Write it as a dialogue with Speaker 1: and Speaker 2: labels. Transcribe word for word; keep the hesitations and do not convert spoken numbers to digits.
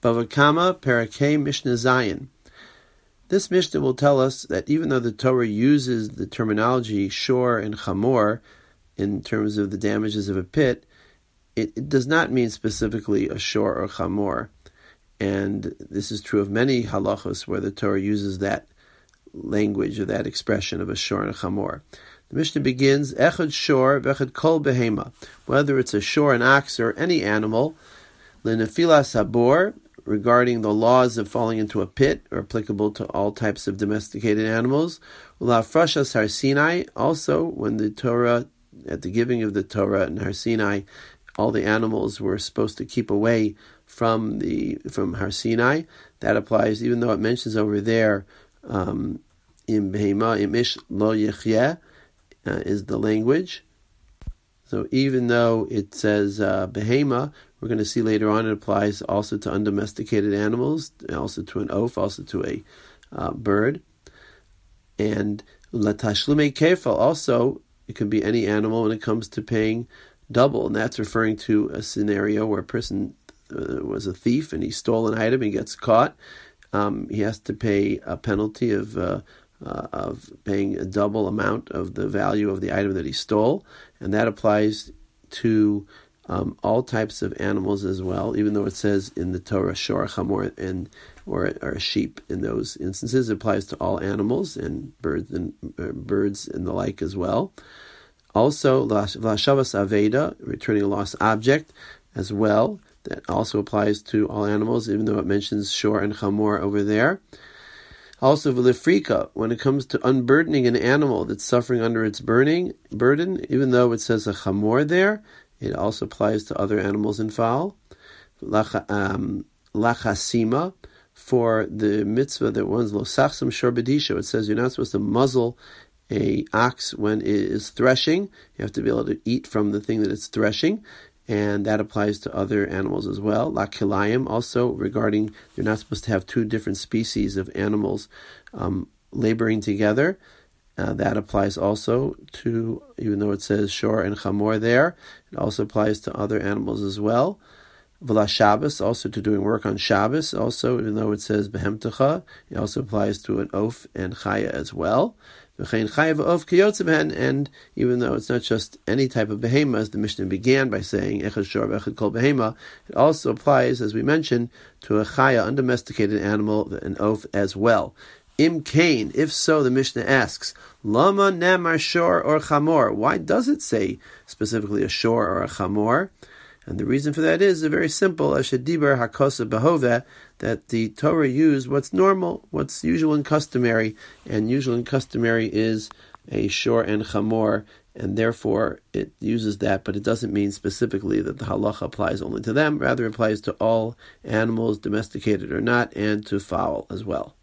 Speaker 1: Bava Kama Parakeh Mishnah Zayin. This Mishnah will tell us that even though the Torah uses the terminology shor and chamor in terms of the damages of a pit, it, it does not mean specifically a shor or chamor. And this is true of many halachos where the Torah uses that language or that expression of a shor and a chamor. The Mishnah begins, Echad shor v'echad kol behema. Whether it's a shor, an ox, or any animal, l'nefilas habor, regarding the laws of falling into a pit, are applicable to all types of domesticated animals. Ula'afrashas Har Sinai, also when the Torah, at the giving of the Torah in Har Sinai, all the animals were supposed to keep away from the from Har Sinai. That applies, even though it mentions over there, um, im behema, im ish lo yechyeh, uh, is the language. So even though it says uh, behema, we're going to see later on it applies also to undomesticated animals, also to an oaf, also to a uh, bird. And latashlume kefal, also it can be any animal when it comes to paying double, and that's referring to a scenario where a person uh, was a thief and he stole an item and gets caught. Um, he has to pay a penalty of uh, uh, of paying a double amount of the value of the item that he stole, and that applies to um, all types of animals as well. Even though it says in the Torah shor, chamor, and or or sheep, in those instances it applies to all animals and birds and uh, birds and the like as well. Also, Lashavas Aveda, returning a lost object, as well. That also applies to all animals, even though it mentions shor and chamor over there. Also, Vilifrika, when it comes to unburdening an animal that's suffering under its burning burden, even though it says a chamor there, it also applies to other animals in fowl. Um, Lachasima, for the mitzvah that one's lo sachsam shor bedisha, it says you're not supposed to muzzle a ox when it is threshing. You have to be able to eat from the thing that it's threshing, and that applies to other animals as well. La kilayim, also regarding you're not supposed to have two different species of animals um, laboring together. Uh, that applies also to, even though it says shor and chamor there, it also applies to other animals as well. V'la Shabbos, also to doing work on Shabbos, also, even though it says behemtecha, it also applies to an oaf and chaya as well. And even though it's not just any type of behema, as the Mishnah began by saying echad shor v'echad kol behema, it also applies, as we mentioned, to a chaya, undomesticated animal, an oaf as well. Im kain, if so, the Mishnah asks, lama nemar shor or chamor? Why does it say specifically a shor or a chamor? And the reason for that is very simple, ashadibar hakosa behoveh, that the Torah used what's normal, what's usual and customary, and usual and customary is a shor and chamor, and therefore it uses that, but it doesn't mean specifically that the halacha applies only to them, rather it applies to all animals, domesticated or not, and to fowl as well.